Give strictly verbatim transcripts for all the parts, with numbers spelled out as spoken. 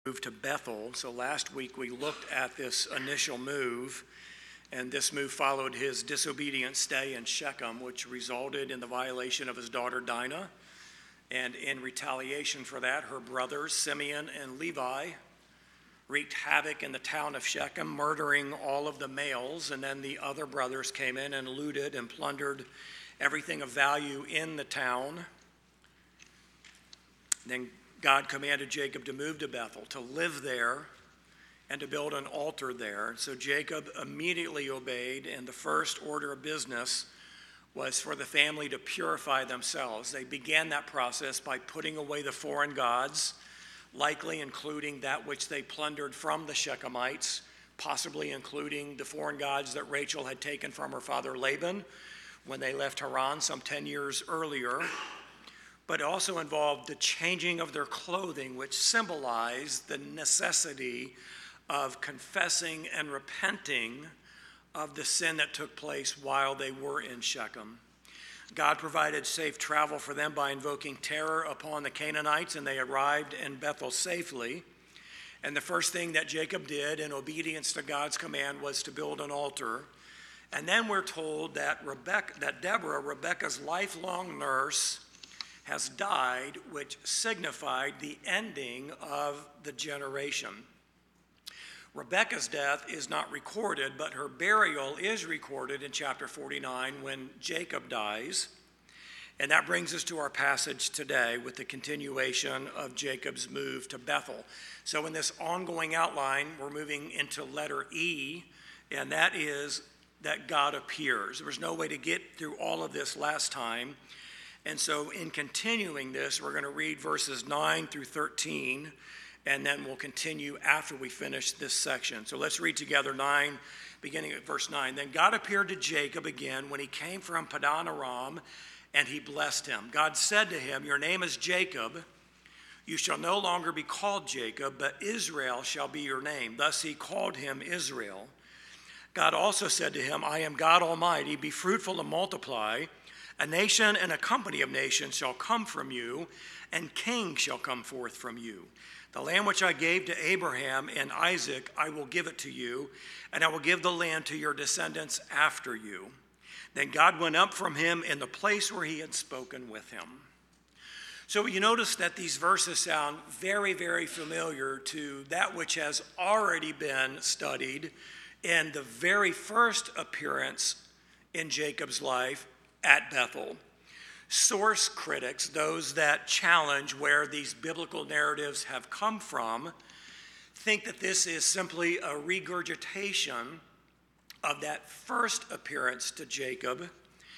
Move to Bethel. So last week we looked at this initial move, and this move followed his disobedient stay in Shechem, which resulted in the violation of his daughter Dinah. And in retaliation for that, her brothers Simeon and Levi wreaked havoc in the town of Shechem, murdering all of the males, and then the other brothers came in and looted and plundered everything of value in the town. Then God commanded Jacob to move to Bethel, to live there, and to build an altar there. So Jacob immediately obeyed, and the first order of business was for the family to purify themselves. They began that process by putting away the foreign gods, likely including that which they plundered from the Shechemites, possibly including the foreign gods that Rachel had taken from her father Laban when they left Haran some ten years earlier. But it also involved the changing of their clothing, which symbolized the necessity of confessing and repenting of the sin that took place while they were in Shechem. God provided safe travel for them by invoking terror upon the Canaanites, and they arrived in Bethel safely. And the first thing that Jacob did in obedience to God's command was to build an altar. And then we're told that Rebecca, that Deborah, Rebecca's lifelong nurse, has died, which signified the ending of the generation. Rebecca's death is not recorded, but her burial is recorded in chapter forty-nine when Jacob dies. And that brings us to our passage today with the continuation of Jacob's move to Bethel. So in this ongoing outline, we're moving into letter E, and that is that God appears. There was no way to get through all of this last time. And so in continuing this, we're going to read verses nine through thirteen, and then we'll continue after we finish this section. So let's read together nine, beginning at verse nine. Then God appeared to Jacob again when he came from Padan Aram, and he blessed him. God said to him, "Your name is Jacob. You shall no longer be called Jacob, but Israel shall be your name." Thus he called him Israel. God also said to him, "I am God Almighty. Be fruitful and multiply. A nation and a company of nations shall come from you, and kings shall come forth from you. The land which I gave to Abraham and Isaac, I will give it to you, and I will give the land to your descendants after you." Then God went up from him in the place where he had spoken with him. So you notice that these verses sound very, very familiar to that which has already been studied in the very first appearance in Jacob's life at Bethel. Source critics, those that challenge where these biblical narratives have come from, think that this is simply a regurgitation of that first appearance to Jacob,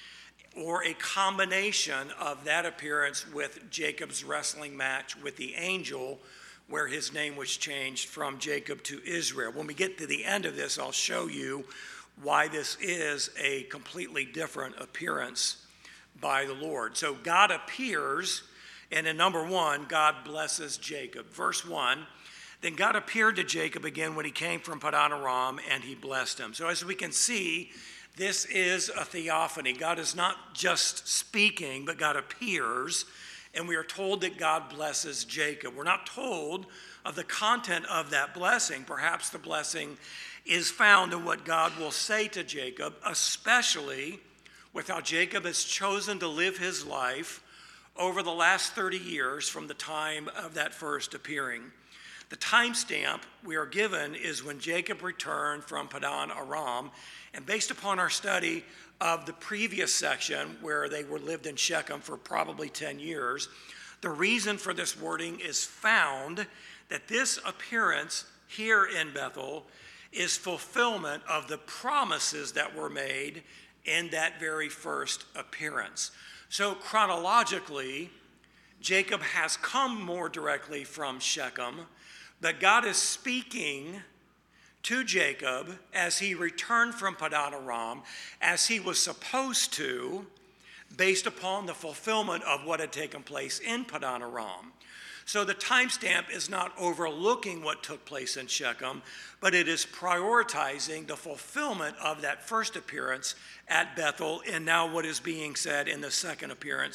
or a combination of that appearance with Jacob's wrestling match with the angel, where his name was changed from Jacob to Israel. When we get to the end of this, I'll show you why this is a completely different appearance by the Lord. So God appears, and in number one, God blesses Jacob. Verse one, then God appeared to Jacob again when he came from Padan Aram, and he blessed him. So as we can see, this is a theophany. God is not just speaking, but God appears, and we are told that God blesses Jacob. We're not told of the content of that blessing. Perhaps the blessing is found in what God will say to Jacob, especially with how Jacob has chosen to live his life over the last thirty years from the time of that first appearing. The timestamp we are given is when Jacob returned from Padan Aram, and based upon our study of the previous section where they were lived in Shechem for probably ten years, the reason for this wording is found that this appearance here in Bethel is fulfillment of the promises that were made in that very first appearance. So chronologically, Jacob has come more directly from Shechem, but God is speaking to Jacob as he returned from Padan Aram, as he was supposed to, based upon the fulfillment of what had taken place in Padan Aram. So the timestamp is not overlooking what took place in Shechem, but it is prioritizing the fulfillment of that first appearance at Bethel, and now what is being said in the second appearance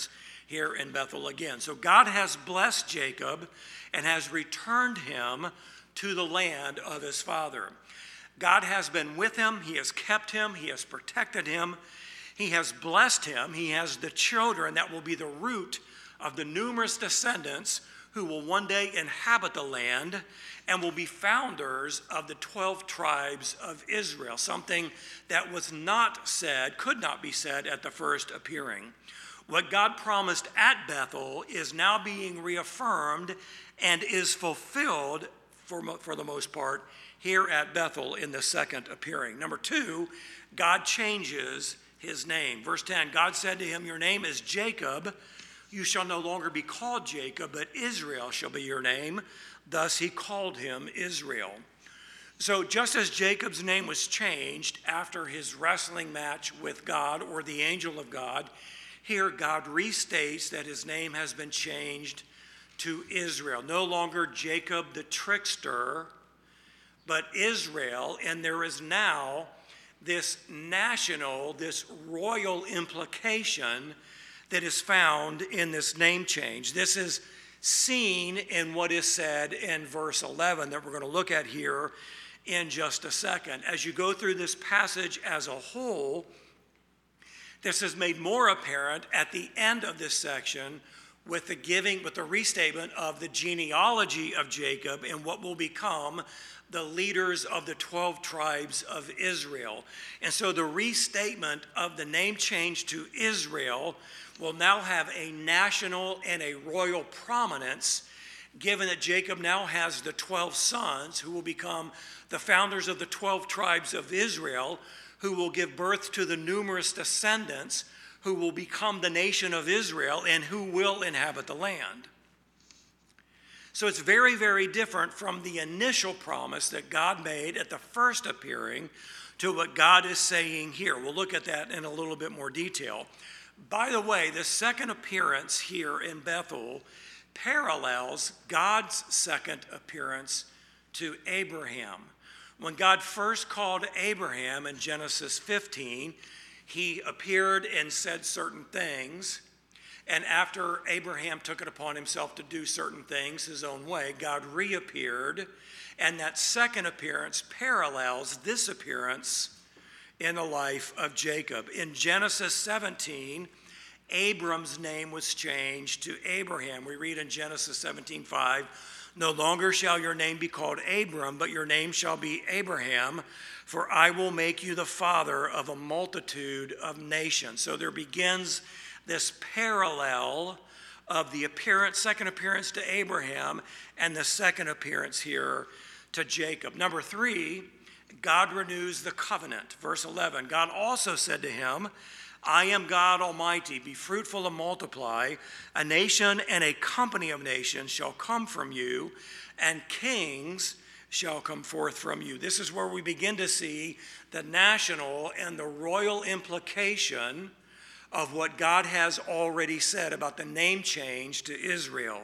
here in Bethel again. So God has blessed Jacob and has returned him to the land of his father. God has been with him. He has kept him. He has protected him. He has blessed him. He has the children that will be the root of the numerous descendants who will one day inhabit the land and will be founders of the twelve tribes of Israel, something that was not said, could not be said at the first appearing. What God promised at Bethel is now being reaffirmed and is fulfilled for, for the most part here at Bethel in the second appearing. Number two, God changes his name. Verse ten, God said to him, your name is Jacob. You shall no longer be called Jacob, but Israel shall be your name. Thus he called him Israel. So just as Jacob's name was changed after his wrestling match with God or the angel of God, here God restates that his name has been changed to Israel. No longer Jacob the trickster, but Israel. And there is now this national, this royal implication that is found in this name change. This is seen in what is said in verse eleven that we're going to look at here in just a second. As you go through this passage as a whole, this is made more apparent at the end of this section with the giving, with the restatement of the genealogy of Jacob and what will become the leaders of the twelve tribes of Israel. And so the restatement of the name change to Israel will now have a national and a royal prominence, given that Jacob now has the twelve sons who will become the founders of the twelve tribes of Israel, who will give birth to the numerous descendants who will become the nation of Israel and who will inhabit the land. So it's very, very different from the initial promise that God made at the first appearing to what God is saying here. We'll look at that in a little bit more detail. By the way, the second appearance here in Bethel parallels God's second appearance to Abraham. When God first called Abraham in Genesis fifteen, he appeared and said certain things. And after Abraham took it upon himself to do certain things his own way, God reappeared. And that second appearance parallels this appearance in the life of Jacob. In Genesis seventeen, Abram's name was changed to Abraham. We read in Genesis seventeen five, no longer shall your name be called Abram, but your name shall be Abraham, for I will make you the father of a multitude of nations. So there begins this parallel of the appearance, second appearance to Abraham and the second appearance here to Jacob. Number three, God renews the covenant. Verse eleven, God also said to him, I am God Almighty, be fruitful and multiply. A nation and a company of nations shall come from you, and kings shall come forth from you. This is where we begin to see the national and the royal implication of what God has already said about the name change to Israel.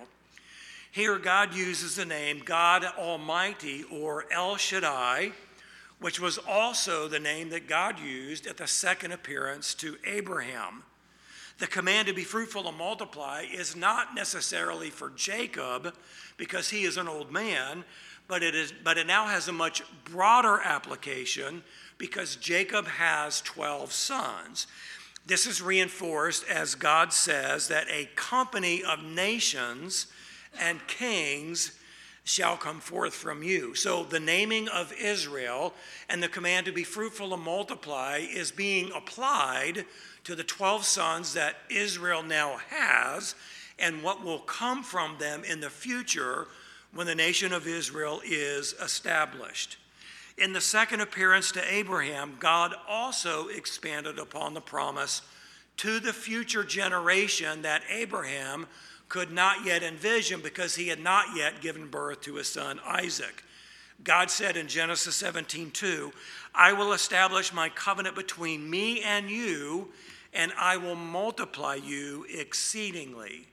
Here God uses the name God Almighty, or El Shaddai, which was also the name that God used at the second appearance to Abraham. The command to be fruitful and multiply is not necessarily for Jacob because he is an old man, but it is, but it now has a much broader application because Jacob has twelve sons. This is reinforced as God says that a company of nations and kings shall come forth from you. So the naming of Israel and the command to be fruitful and multiply is being applied to the twelve sons that Israel now has and what will come from them in the future when the nation of Israel is established. In the second appearance to Abraham, God also expanded upon the promise to the future generation that Abraham could not yet envision because he had not yet given birth to his son Isaac. God said in Genesis seventeen two, I will establish my covenant between me and you, and I will multiply you exceedingly.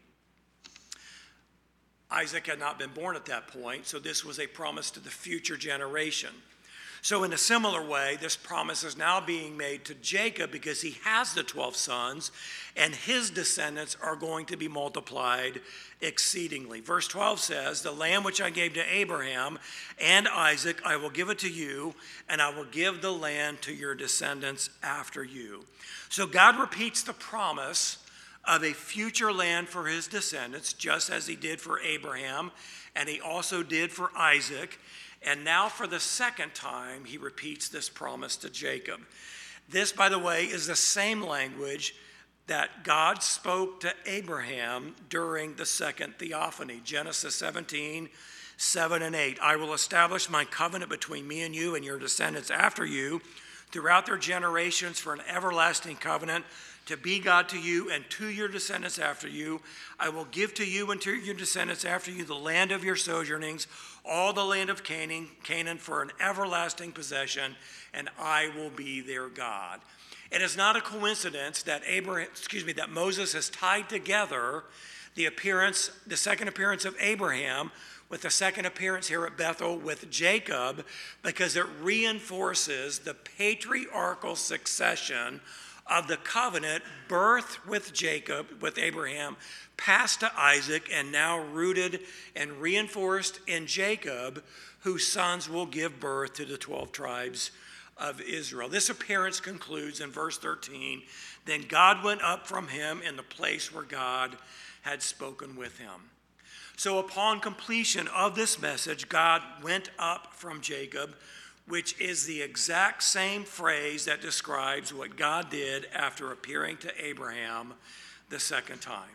Isaac had not been born at that point, so this was a promise to the future generation. So in a similar way, this promise is now being made to Jacob because he has the twelve sons, and his descendants are going to be multiplied exceedingly. Verse twelve says, the land which I gave to Abraham and Isaac, I will give it to you, and I will give the land to your descendants after you. So God repeats the promise of a future land for his descendants, just as he did for Abraham, and he also did for Isaac. And now for the second time, he repeats this promise to Jacob. This, by the way, is the same language that God spoke to Abraham during the second theophany. Genesis seventeen, seven and eight. I will establish my covenant between me and you and your descendants after you throughout their generations for an everlasting covenant, to be God to you and to your descendants after you. I will give to you and to your descendants after you the land of your sojournings, all the land of Canaan, Canaan for an everlasting possession, and I will be their God. It is not a coincidence that Abraham, excuse me, that Moses has tied together the appearance, the second appearance of Abraham with the second appearance here at Bethel with Jacob, because it reinforces the patriarchal succession of the covenant, birth with Jacob, with Abraham, passed to Isaac, and now rooted and reinforced in Jacob, whose sons will give birth to the twelve tribes of Israel. This appearance concludes in verse thirteen. Then God went up from him in the place where God had spoken with him. So upon completion of this message, God went up from Jacob, which is the exact same phrase that describes what God did after appearing to Abraham the second time.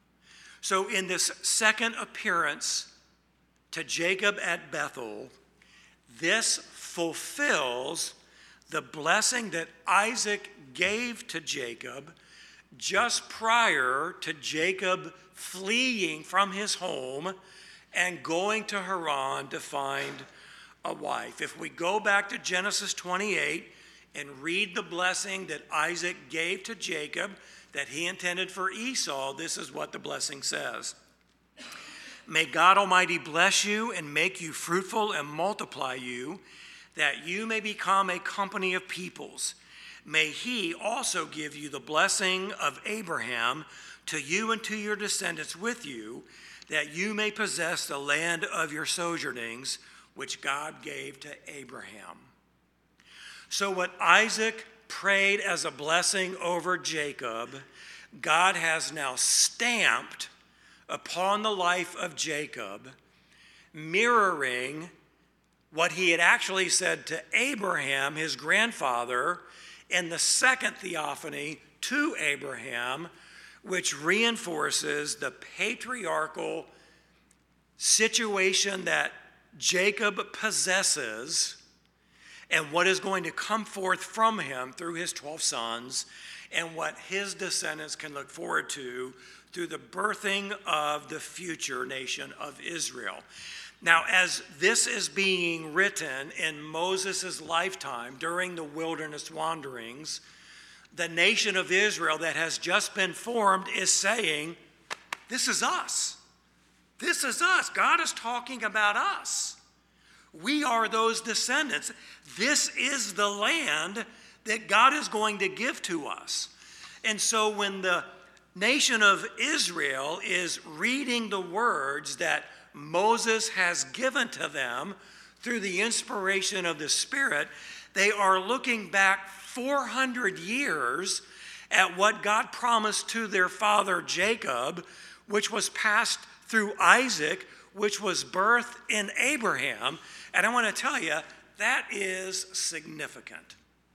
So in this second appearance to Jacob at Bethel, this fulfills the blessing that Isaac gave to Jacob just prior to Jacob fleeing from his home and going to Haran to find a wife. If we go back to Genesis twenty-eight and read the blessing that Isaac gave to Jacob that he intended for Esau, this is what the blessing says. May God Almighty bless you and make you fruitful and multiply you, that you may become a company of peoples. May he also give you the blessing of Abraham to you and to your descendants with you, that you may possess the land of your sojournings, which God gave to Abraham. So what Isaac prayed as a blessing over Jacob, God has now stamped upon the life of Jacob, mirroring what he had actually said to Abraham, his grandfather, in the second theophany to Abraham, which reinforces the patriarchal situation that Jacob possesses and what is going to come forth from him through his twelve sons, and what his descendants can look forward to through the birthing of the future nation of Israel. Now, as this is being written in Moses' lifetime during the wilderness wanderings, the nation of Israel that has just been formed is saying, this is us. This is us. God is talking about us. We are those descendants. This is the land that God is going to give to us. And so when the nation of Israel is reading the words that Moses has given to them through the inspiration of the Spirit, they are looking back four hundred years at what God promised to their father Jacob, which was passed through Isaac, which was birthed in Abraham. And I want to tell you, that is significant.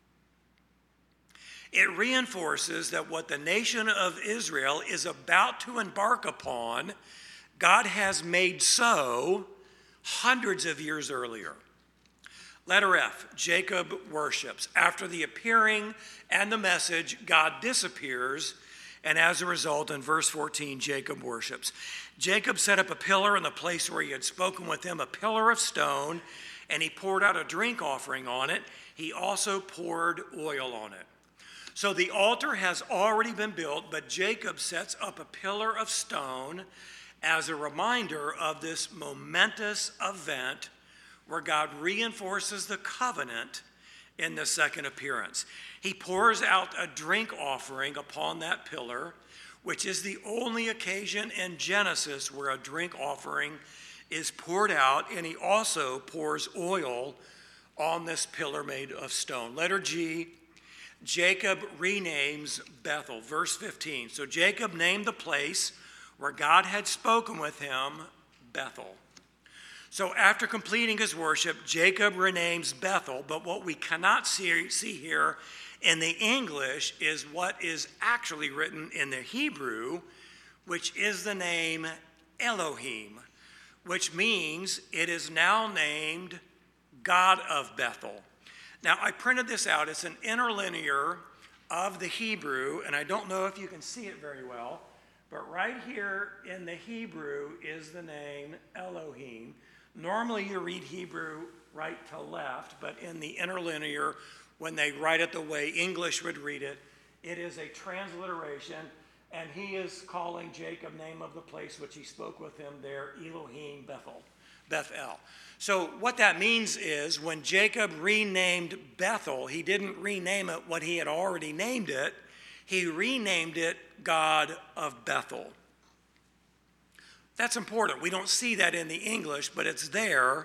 It reinforces that what the nation of Israel is about to embark upon, God has made so hundreds of years earlier. Letter F, Jacob worships. After the appearing and the message, God disappears, and as a result, in verse fourteen, Jacob worships. Jacob set up a pillar in the place where he had spoken with him, a pillar of stone, and he poured out a drink offering on it. He also poured oil on it. So the altar has already been built, but Jacob sets up a pillar of stone as a reminder of this momentous event where God reinforces the covenant in the second appearance. He pours out a drink offering upon that pillar, which is the only occasion in Genesis where a drink offering is poured out, and he also pours oil on this pillar made of stone. Letter G, Jacob renames Bethel. Verse fifteen. So Jacob named the place where God had spoken with him Bethel. So after completing his worship, Jacob renames Bethel, but what we cannot see, see here in the English is what is actually written in the Hebrew, which is the name Elohim, which means it is now named God of Bethel. Now, I printed this out. It's an interlinear of the Hebrew, and I don't know if you can see it very well, but right here in the Hebrew is the name Elohim. Normally you read Hebrew right to left, but in the interlinear, when they write it the way English would read it, it is a transliteration, and he is calling Jacob name of the place which he spoke with him there, Elohim Bethel, Bethel. So what that means is when Jacob renamed Bethel, he didn't rename it what he had already named it. He renamed it God of Bethel. That's important. We don't see that in the English, but it's there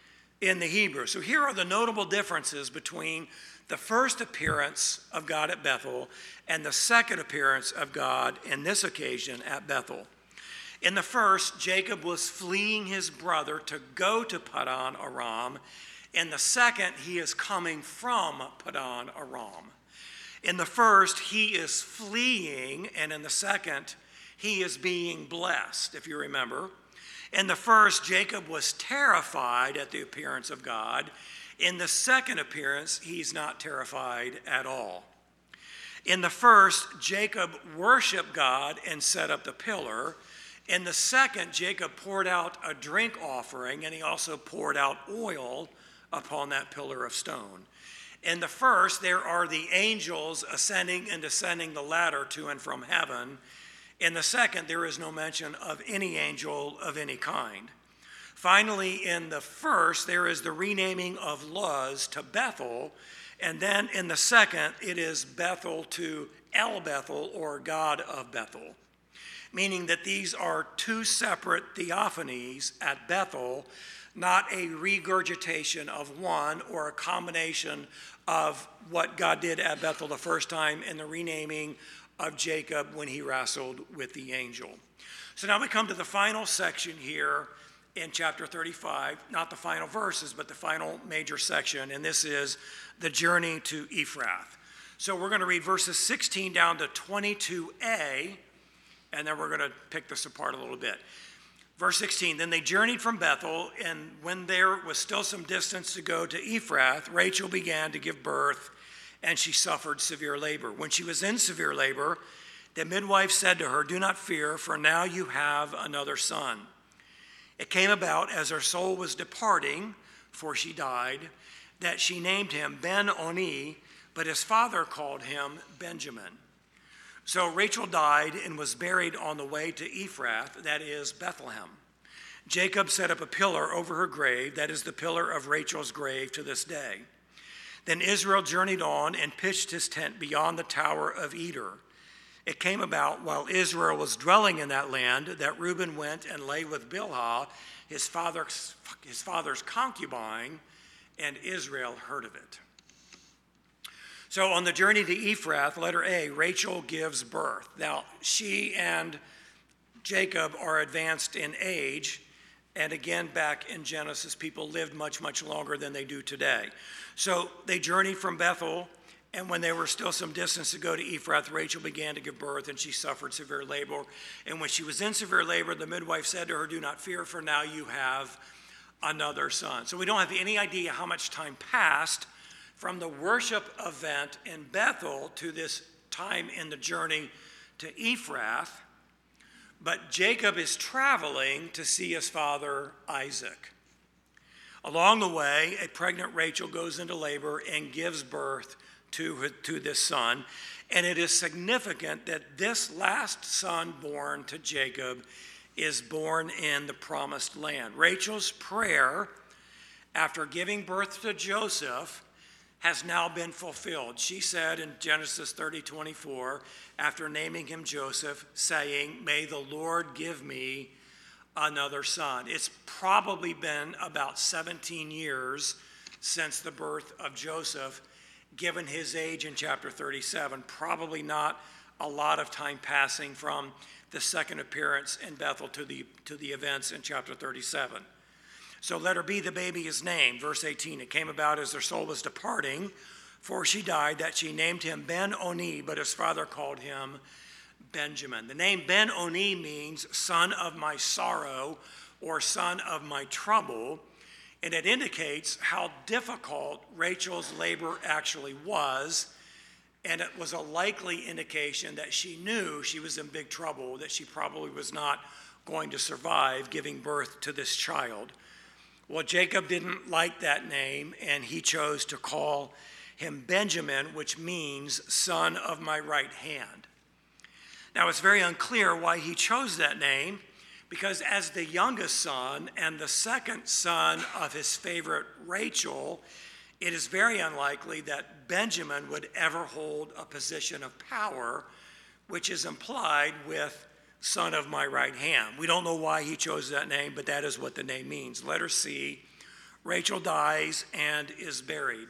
in the Hebrew. So here are the notable differences between the first appearance of God at Bethel and the second appearance of God in this occasion at Bethel. In the first, Jacob was fleeing his brother to go to Padan Aram. In the second, he is coming from Padan Aram. In the first, he is fleeing, and in the second, he is being blessed, if you remember. In the first, Jacob was terrified at the appearance of God. In the second appearance, he's not terrified at all. In the first, Jacob worshiped God and set up the pillar. In the second, Jacob poured out a drink offering, and he also poured out oil upon that pillar of stone. In the first, there are the angels ascending and descending the ladder to and from heaven. In the second, there is no mention of any angel of any kind. Finally, in the first, there is the renaming of Luz to Bethel, and then in the second, it is Bethel to El Bethel, or God of Bethel, meaning that these are two separate theophanies at Bethel, not a regurgitation of one or a combination of what God did at Bethel the first time and the renaming of Jacob when he wrestled with the angel. So now we come to the final section here in chapter thirty-five, not the final verses, but the final major section, and this is the journey to Ephrath. So we're going to read verses sixteen down to twenty-two a, and then we're going to pick this apart a little bit. Verse sixteen, then they journeyed from Bethel, and when there was still some distance to go to Ephrath, Rachel began to give birth, and she suffered severe labor. When she was in severe labor, the midwife said to her, do not fear, for now you have another son. It came about as her soul was departing, for she died, that she named him Ben-Oni, but his father called him Benjamin. So Rachel died and was buried on the way to Ephrath, that is Bethlehem. Jacob set up a pillar over her grave, that is the pillar of Rachel's grave to this day. Then Israel journeyed on and pitched his tent beyond the tower of Eder. It came about while Israel was dwelling in that land that Reuben went and lay with Bilhah, his father's, his father's concubine, and Israel heard of it. So on the journey to Ephrath, letter A, Rachel gives birth. Now, she and Jacob are advanced in age, and again, back in Genesis, people lived much, much longer than they do today. So they journeyed from Bethel, and when there was still some distance to go to Ephrath, Rachel began to give birth, and she suffered severe labor. And when she was in severe labor, the midwife said to her, do not fear, for now you have another son. So we don't have any idea how much time passed from the worship event in Bethel to this time in the journey to Ephrath, but Jacob is traveling to see his father Isaac. Along the way, a pregnant Rachel goes into labor and gives birth to, her, to this son, and it is significant that this last son born to Jacob is born in the promised land. Rachel's prayer after giving birth to Joseph has now been fulfilled. She said in Genesis thirty twenty-four, after naming him Joseph, saying, "May the Lord give me another son." It's probably been about seventeen years since the birth of Joseph, given his age in chapter thirty-seven. Probably not a lot of time passing from the second appearance in Bethel to the, to the events in chapter thirty-seven. So let her be the baby is named. Verse eighteen, it came about as their soul was departing, for she died, that she named him Ben-Oni, but his father called him Benjamin. The name Ben-Oni means son of my sorrow or son of my trouble, and it indicates how difficult Rachel's labor actually was, and it was a likely indication that she knew she was in big trouble, that she probably was not going to survive giving birth to this child. Well, Jacob didn't like that name, and he chose to call him Benjamin, which means son of my right hand. Now, it's very unclear why he chose that name, because as the youngest son and the second son of his favorite Rachel, it is very unlikely that Benjamin would ever hold a position of power, which is implied with son of my right hand. We don't know why he chose that name, but that is what the name means. Letter C, Rachel dies and is buried.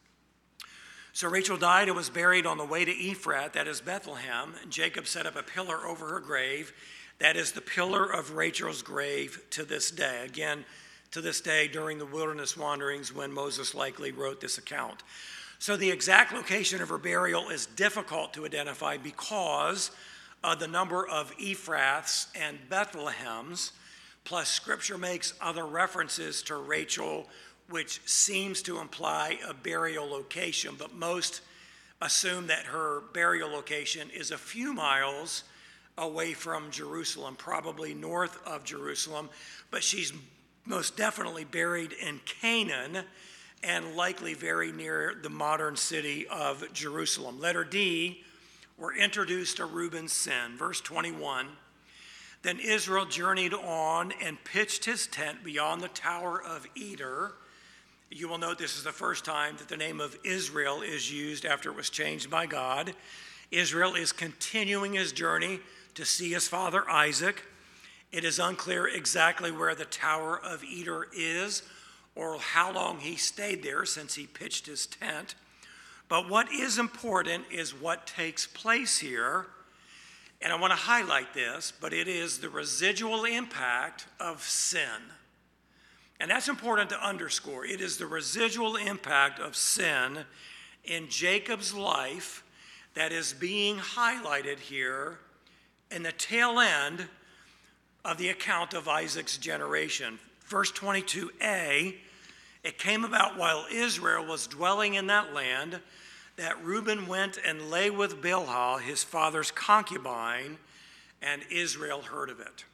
So Rachel died and was buried on the way to Ephrath, that is Bethlehem, and Jacob set up a pillar over her grave. That is the pillar of Rachel's grave to this day. Again, to this day during the wilderness wanderings when Moses likely wrote this account. So the exact location of her burial is difficult to identify because of the number of Ephraths and Bethlehems, plus Scripture makes other references to Rachel, which seems to imply a burial location, but most assume that her burial location is a few miles away from Jerusalem, probably north of Jerusalem, but she's most definitely buried in Canaan and likely very near the modern city of Jerusalem. Letter D, we're introduced to Reuben's sin. Verse twenty-one, then Israel journeyed on and pitched his tent beyond the tower of Eder. You will note this is the first time that the name of Israel is used after it was changed by God. Israel is continuing his journey to see his father Isaac. It is unclear exactly where the Tower of Eder is or how long he stayed there since he pitched his tent. But what is important is what takes place here. And I want to highlight this, but it is the residual impact of sin. And that's important to underscore. It is the residual impact of sin in Jacob's life that is being highlighted here in the tail end of the account of Isaac's generation. Verse twenty-two a, it came about while Israel was dwelling in that land that Reuben went and lay with Bilhah, his father's concubine, and Israel heard of it.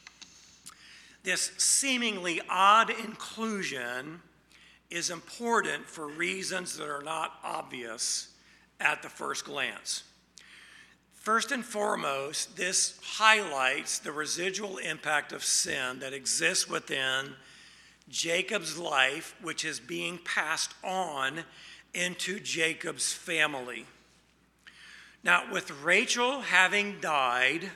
This seemingly odd inclusion is important for reasons that are not obvious at the first glance. First and foremost, this highlights the residual impact of sin that exists within Jacob's life, which is being passed on into Jacob's family. Now, with Rachel having died,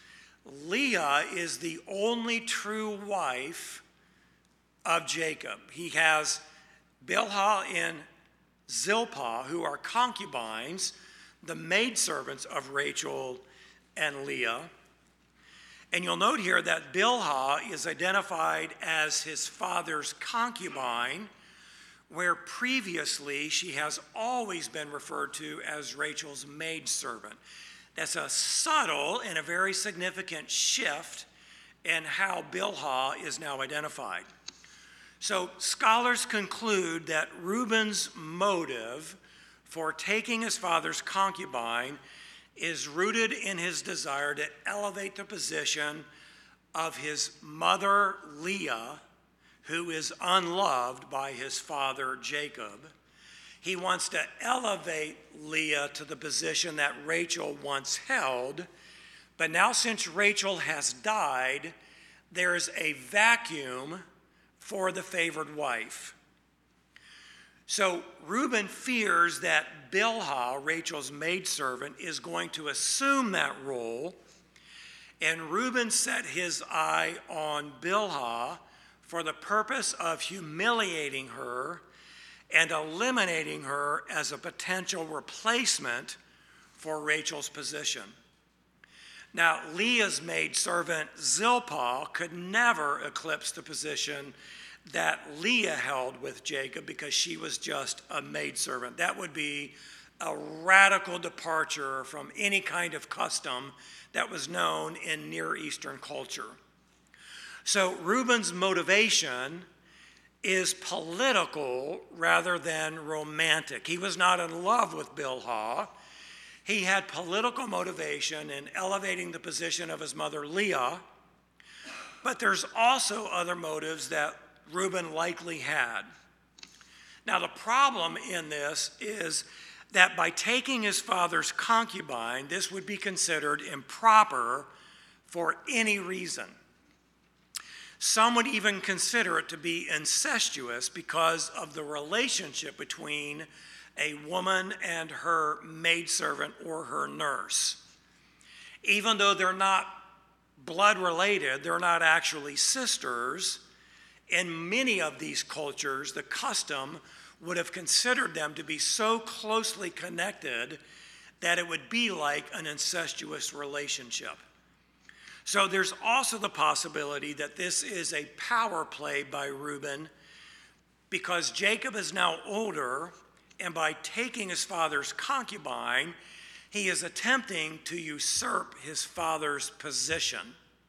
Leah is the only true wife of Jacob. He has Bilhah and Zilpah, who are concubines, the maidservants of Rachel and Leah. And you'll note here that Bilhah is identified as his father's concubine, where previously she has always been referred to as Rachel's maidservant. That's a subtle and a very significant shift in how Bilhah is now identified. So scholars conclude that Reuben's motive for taking his father's concubine is rooted in his desire to elevate the position of his mother Leah, who is unloved by his father Jacob. He wants to elevate Leah to the position that Rachel once held, but now since Rachel has died, there is a vacuum for the favored wife. So Reuben fears that Bilhah, Rachel's maidservant, is going to assume that role, and Reuben set his eye on Bilhah for the purpose of humiliating her and eliminating her as a potential replacement for Rachel's position. Now, Leah's maidservant Zilpah could never eclipse the position that Leah held with Jacob because she was just a maidservant. That would be a radical departure from any kind of custom that was known in Near Eastern culture. So Reuben's motivation is political rather than romantic. He was not in love with Bilhah. He had political motivation in elevating the position of his mother Leah, but there's also other motives that Reuben likely had. Now, the problem in this is that by taking his father's concubine, this would be considered improper for any reason. Some would even consider it to be incestuous because of the relationship between a woman and her maidservant or her nurse. Even though they're not blood related, they're not actually sisters, in many of these cultures, the custom would have considered them to be so closely connected that it would be like an incestuous relationship. So there's also the possibility that this is a power play by Reuben because Jacob is now older, and by taking his father's concubine, he is attempting to usurp his father's position.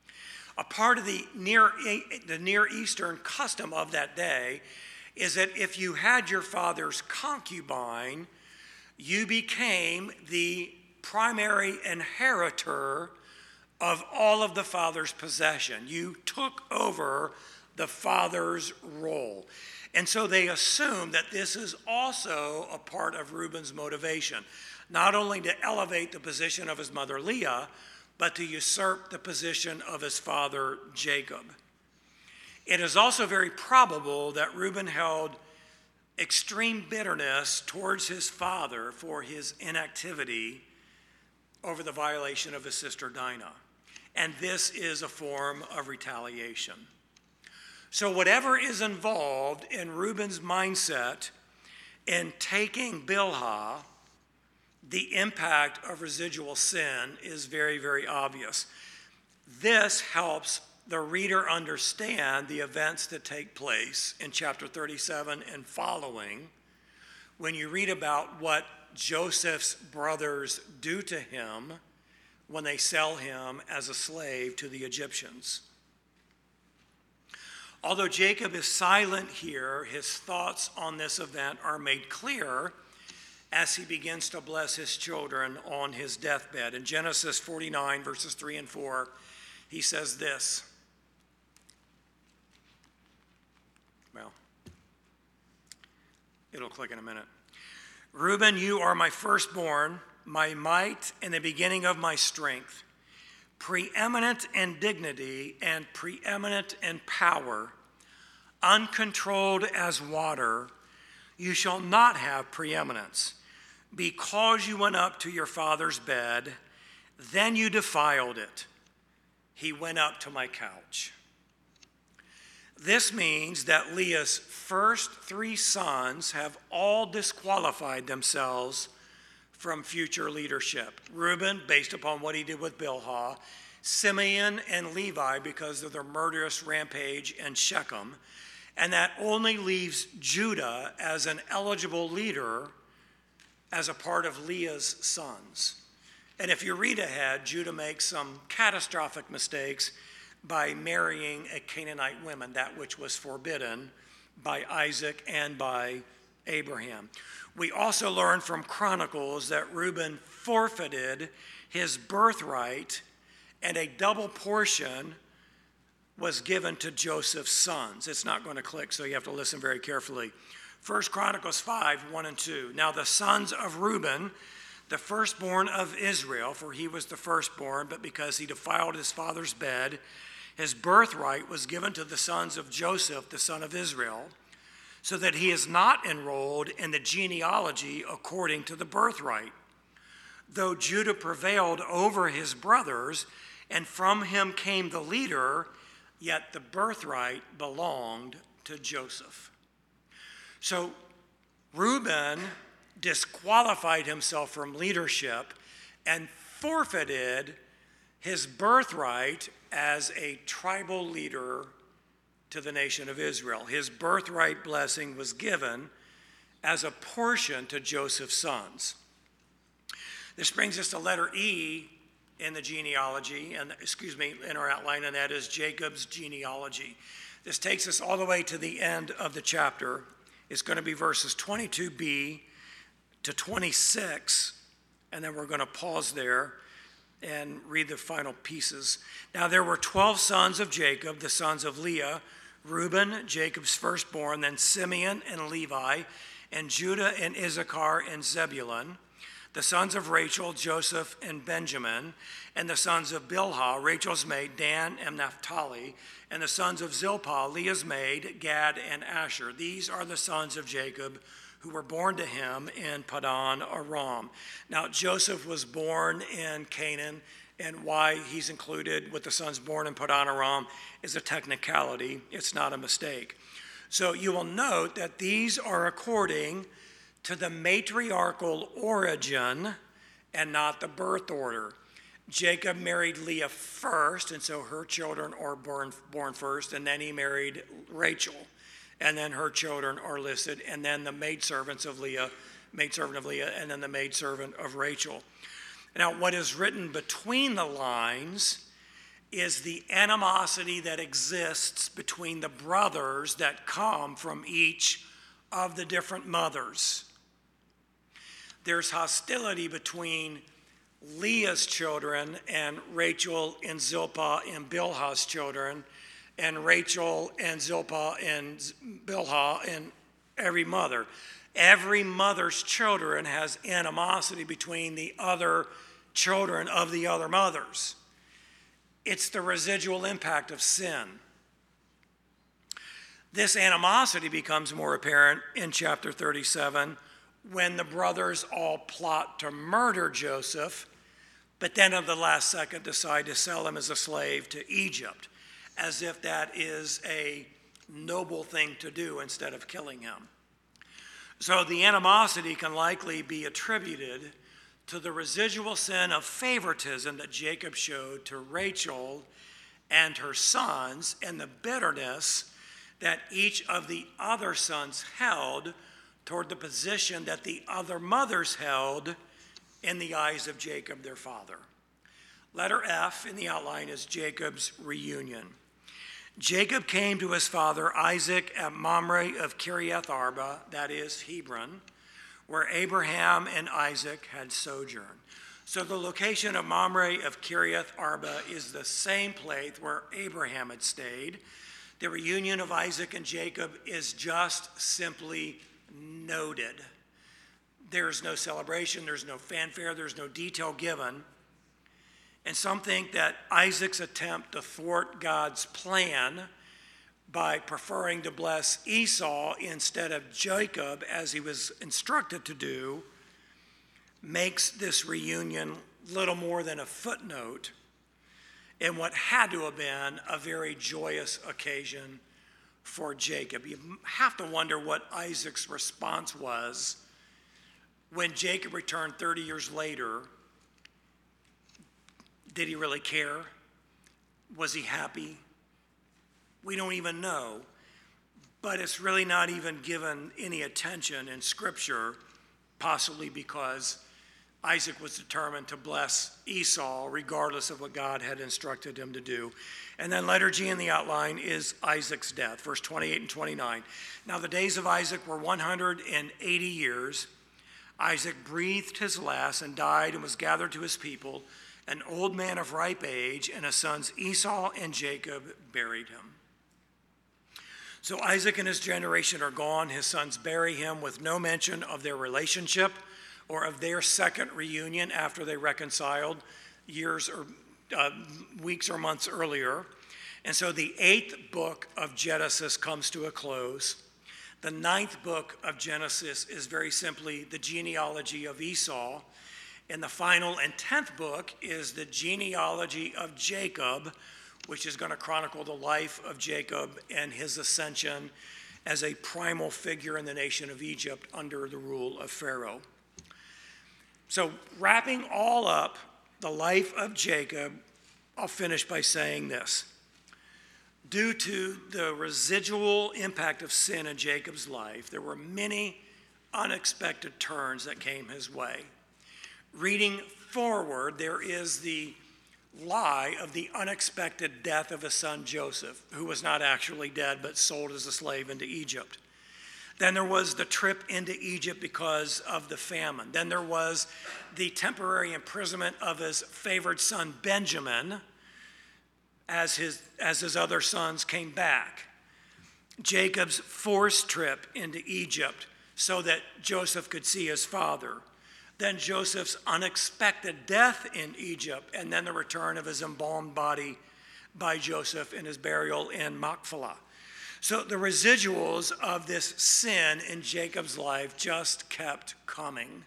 A part of the Near, the Near Eastern custom of that day is that if you had your father's concubine, you became the primary inheritor of all of the father's possession. You took over the father's role. And so they assume that this is also a part of Reuben's motivation, not only to elevate the position of his mother Leah, but to usurp the position of his father Jacob. It is also very probable that Reuben held extreme bitterness towards his father for his inactivity over the violation of his sister Dinah. And this is a form of retaliation. So whatever is involved in Reuben's mindset in taking Bilhah, the impact of residual sin is very, very obvious. This helps the reader understand the events that take place in chapter thirty-seven and following when you read about what Joseph's brothers do to him when they sell him as a slave to the Egyptians. Although Jacob is silent here, his thoughts on this event are made clear as he begins to bless his children on his deathbed. In Genesis forty-nine, verses three and four, he says this. Well, it'll click in a minute. Reuben, you are my firstborn, my might and the beginning of my strength, preeminent in dignity and preeminent in power, uncontrolled as water. You shall not have preeminence. Because you went up to your father's bed, then you defiled it. He went up to my couch. This means that Leah's first three sons have all disqualified themselves from future leadership. Reuben, based upon what he did with Bilhah, Simeon and Levi because of their murderous rampage in Shechem, and that only leaves Judah as an eligible leader as a part of Leah's sons. And if you read ahead, Judah makes some catastrophic mistakes by marrying a Canaanite woman, that which was forbidden by Isaac and by Abraham. We also learn from Chronicles that Reuben forfeited his birthright, and a double portion was given to Joseph's sons. It's not going to click, so you have to listen very carefully. First Chronicles five, one and two. Now the sons of Reuben, the firstborn of Israel, for he was the firstborn, but because he defiled his father's bed, his birthright was given to the sons of Joseph, the son of Israel. so that he is not enrolled in the genealogy according to the birthright. Though Judah prevailed over his brothers, and from him came the leader, yet the birthright belonged to Joseph. So Reuben disqualified himself from leadership and forfeited his birthright as a tribal leader to the nation of Israel. His birthright blessing was given as a portion to Joseph's sons. This brings us to letter E in the genealogy, and excuse me, in our outline, and that is Jacob's genealogy. This takes us all the way to the end of the chapter. It's going to be verses twenty-two b to twenty-six, and then we're going to pause there and read the final pieces. Now there were twelve sons of Jacob, the sons of Leah, Reuben, Jacob's firstborn, then Simeon and Levi, and Judah and Issachar and Zebulun, the sons of Rachel, Joseph and Benjamin, and the sons of Bilhah, Rachel's maid, Dan and Naphtali, and the sons of Zilpah, Leah's maid, Gad and Asher. These are the sons of Jacob who were born to him in Padan Aram. Now Joseph was born in Canaan, and why he's included with the sons born in Padan Aram is a technicality. It's not a mistake. So you will note that these are according to the matriarchal origin and not the birth order. Jacob married Leah first, and so her children are born, born first, and then he married Rachel, and then her children are listed, and then the maidservants of Leah, maidservant of Leah, and then the maidservant of Rachel. Now, what is written between the lines is the animosity that exists between the brothers that come from each of the different mothers. There's hostility between Leah's children and Rachel and Zilpah and Bilhah's children, and Rachel and Zilpah and Bilhah and every mother. Every mother's children has animosity between the other children of the other mothers. It's the residual impact of sin. This animosity becomes more apparent in chapter thirty-seven when the brothers all plot to murder Joseph, but then at the last second decide to sell him as a slave to Egypt, as if that is a noble thing to do instead of killing him. So the animosity can likely be attributed to the residual sin of favoritism that Jacob showed to Rachel and her sons, and the bitterness that each of the other sons held toward the position that the other mothers held in the eyes of Jacob, their father. Letter F in the outline is Jacob's reunion. Jacob came to his father Isaac at Mamre of Kiriath Arba, that is Hebron, where Abraham and Isaac had sojourned. So the location of Mamre of Kiriath Arba is the same place where Abraham had stayed. The reunion of Isaac and Jacob is just simply noted. There's no celebration, there's no fanfare, there's no detail given. And some think that Isaac's attempt to thwart God's plan by preferring to bless Esau instead of Jacob, as he was instructed to do, makes this reunion little more than a footnote in what had to have been a very joyous occasion for Jacob. You have to wonder what Isaac's response was when Jacob returned thirty years later. Did he really care? Was he happy? We don't even know, but it's really not even given any attention in Scripture, possibly because Isaac was determined to bless Esau regardless of what God had instructed him to do. And then letter G in the outline is Isaac's death, verse twenty-eight and twenty-nine. Now the days of Isaac were one hundred eighty years. Isaac breathed his last and died and was gathered to his people, an old man of ripe age, and his sons Esau and Jacob buried him. So Isaac and his generation are gone. His sons bury him with no mention of their relationship or of their second reunion after they reconciled years or uh, weeks or months earlier. And so the eighth book of Genesis comes to a close. The ninth book of Genesis is very simply the genealogy of Esau. And the final and tenth book is the genealogy of Jacob, which is going to chronicle the life of Jacob and his ascension as a primal figure in the nation of Egypt under the rule of Pharaoh. So wrapping all up the life of Jacob, I'll finish by saying this. Due to the residual impact of sin in Jacob's life, there were many unexpected turns that came his way. Reading forward, there is the lie of the unexpected death of his son Joseph, who was not actually dead but sold as a slave into Egypt. Then there was the trip into Egypt because of the famine. Then there was the temporary imprisonment of his favored son Benjamin as his, as his other sons came back. Jacob's forced trip into Egypt so that Joseph could see his father. Then Joseph's unexpected death in Egypt, and then the return of his embalmed body by Joseph in his burial in Machpelah. So the residuals of this sin in Jacob's life just kept coming.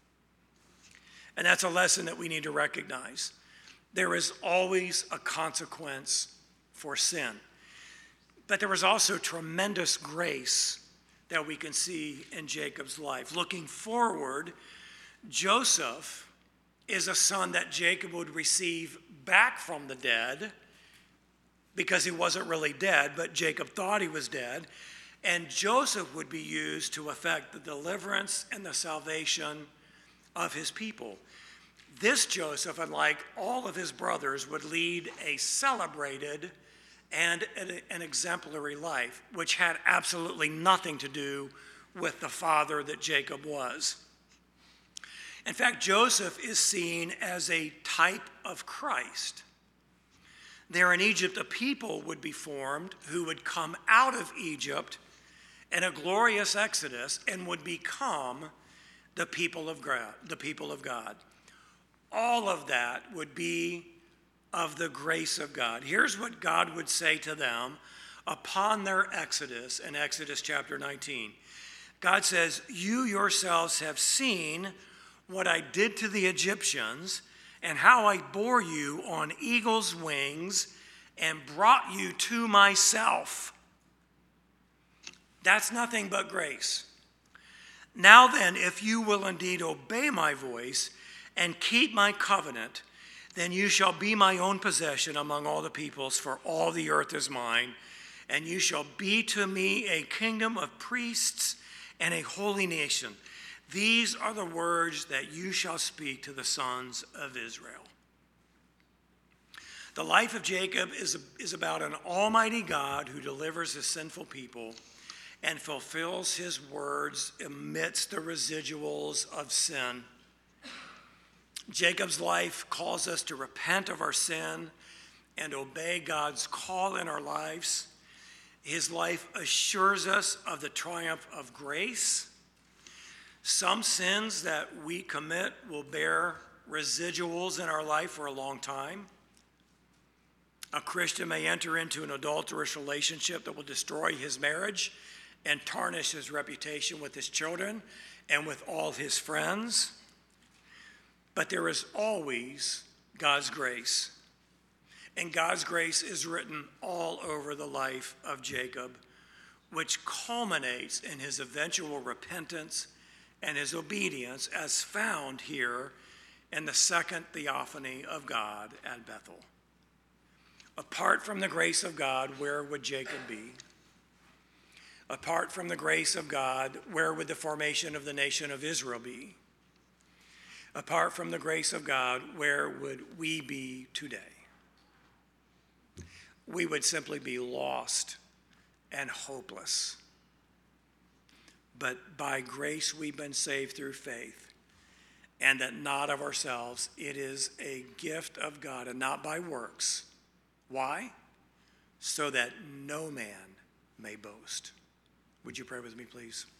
And that's a lesson that we need to recognize. There is always a consequence for sin. But there was also tremendous grace that we can see in Jacob's life. Looking forward, Joseph is a son that Jacob would receive back from the dead because he wasn't really dead, but Jacob thought he was dead. And Joseph would be used to effect the deliverance and the salvation of his people. This Joseph, unlike all of his brothers, would lead a celebrated and an exemplary life, which had absolutely nothing to do with the father that Jacob was. In fact, Joseph is seen as a type of Christ. There in Egypt, a people would be formed who would come out of Egypt in a glorious exodus and would become the people of God. The people of God. All of that would be of the grace of God. Here's what God would say to them upon their exodus in Exodus chapter nineteen. God says, "You yourselves have seen what I did to the Egyptians and how I bore you on eagle's wings and brought you to myself." That's nothing but grace. Now then, if you will indeed obey my voice and keep my covenant, then you shall be my own possession among all the peoples, for all the earth is mine, and you shall be to me a kingdom of priests and a holy nation. These are the words that you shall speak to the sons of Israel. The life of Jacob is, is about an almighty God who delivers his sinful people and fulfills his words amidst the residuals of sin. Jacob's life calls us to repent of our sin and obey God's call in our lives. His life assures us of the triumph of grace. Some sins that we commit will bear residuals in our life for a long time. A Christian may enter into an adulterous relationship that will destroy his marriage and tarnish his reputation with his children and with all his friends. But there is always God's grace. And God's grace is written all over the life of Jacob, which culminates in his eventual repentance and his obedience as found here in the second theophany of God at Bethel. Apart from the grace of God, where would Jacob be? Apart from the grace of God, where would the formation of the nation of Israel be? Apart from the grace of God, where would we be today? We would simply be lost and hopeless. But by grace we've been saved through faith, and that not of ourselves. It is a gift of God and not by works. Why? So that no man may boast. Would you pray with me, please?